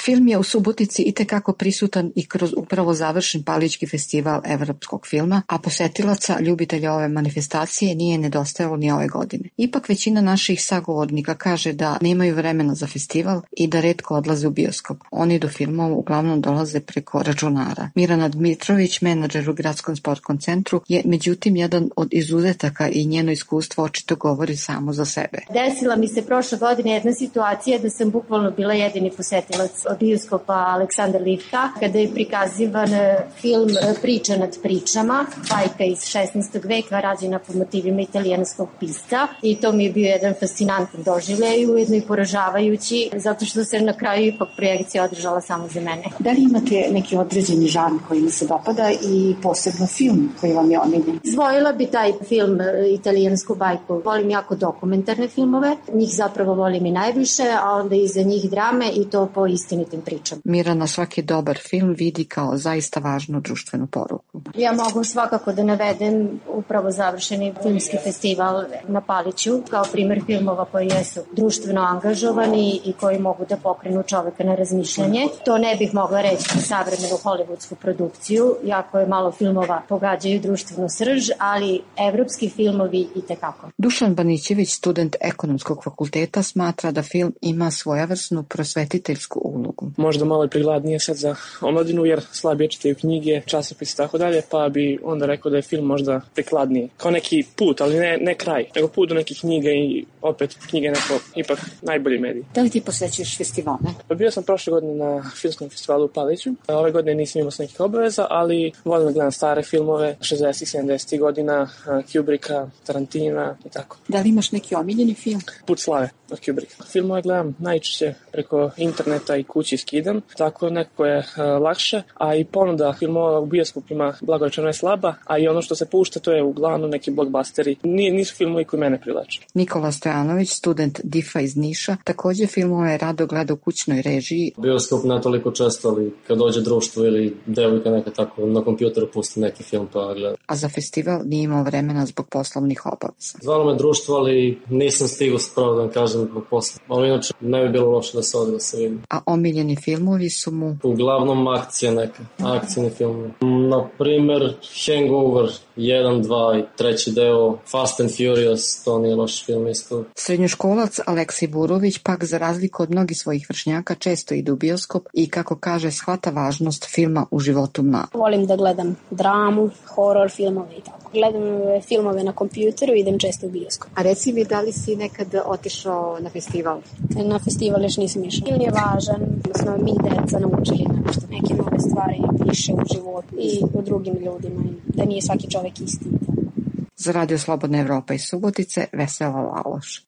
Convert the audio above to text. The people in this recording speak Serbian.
Film je u Subotici itekako prisutan i kroz upravo završen Palićki festival evropskog filma, a posetilaca, ljubitelja ove manifestacije nije nedostajalo ni ove godine. Ipak većina naših sagovornika kaže da nemaju vremena za festival i da retko odlaze u bioskop. Oni do filmova uglavnom dolaze preko računara. Mirana Dmitrović, menadžer u Gradskom sportskom centru, je međutim jedan od izuzetaka i njeno iskustvo očito govori samo za sebe. Desila mi se prošle godine jedna situacija da sam bukvalno bila jedini posetilac bioskopa Aleksandar Livka, kada je prikazivan film Priča nad pričama, bajka iz 16. veka rađena po motivima italijanskog pisca, i to mi je bio jedan fascinantan doživljaj, ujedno i poražavajući, zato što se na kraju ipak projekcija održala samo za mene. Da li imate neki određeni žanr koji mi se dopada i posebno film koji vam je omiljen? Zvojila bi taj film italijansku bajku. Volim jako dokumentarne filmove, njih zapravo volim i najviše, a onda iza njih drame i to po istinitim pričama. Mirana svaki dobar film vidi kao zaista važnu društvenu poruku. Ja mogu svakako da navedem upravo završeni filmski festival na Paliću kao primer filmova koji jesu društveno angažovani i koji mogu da pokrenu čoveka na razmišljanje. To ne bih mogla reći za savremenu hollywoodsku produkciju, jako je malo filmova pogađaju društvenu srž, ali evropski filmovi i tekako. Dušan Banićević, student ekonomskog fakulteta, smatra da film ima svojevrsnu prosvetiteljsku ulogu. Možda malo je prigladnije sad za omladinu, jer slabije čitaju knjige, časopise i tako dalje, pa bi onda rekao da je film možda prikladniji. Kao neki put, ali ne kraj, nego put do nekih knjiga i opet knjige neko ipak najbolji medij. Da li ti posvećuješ festivale? Pa bio sam prošle godine na filmskom festivalu u Paliću. Ove godine nisam imao nekih obaveza, ali volim da gledam stare filmove 60. 70. godina, Kubricka, Tarantina i tako. Da li imaš neki omiljeni film? Put slave od Kubricka. Filmove gledam najčešće preko interneta i kući skidam, tako nekako je lakše, a i ponuda filmova u bioskopima blagorečeno je slaba, a i ono što se pušta to je uglavnom neki blockbusteri. Nisu filmovi koji mene privlače. Nikola Stojanović, student DIF-a iz Niša, također filmove rado gleda u kućnoj režiji. Bioskop ne toliko često, ali kad dođe društvo ili devojka neka tako na kompjuteru pusti neki film pa gleda. A za festival nije imao vremena zbog poslovnih obaveza. Zvalo me društvo, ali nisam stigao spravo da vam kažem zbog posla. Ali inače ne bi bilo loše da se ode da se vidi. A omiljeni filmovi su mu? Uglavnom akcija neka, akcijni filmovi. Na primer Hangover 1, 2 i treći deo, Fast and Furious, to nije loš film isto. Srednjoškolac Aleksej Burović pak za razliku od mnogih svojih vršnjaka često ide u bioskop i kako kaže shvata važnost filma u životu mladih. Volim da gledam dramu, horor filmove i tako. Gledam filmove na kompjuteru i idem često u bioskop. A reci mi, da li si nekad otišao na festival? Na festival još nisam išla. Film je važan, da smo mi deca naučili nešto, neke nove stvari više u životu i u drugim ljudima, da nije svaki čovek isti. Za Radio Slobodna Evropa iz Subotice, Vesela Laloš.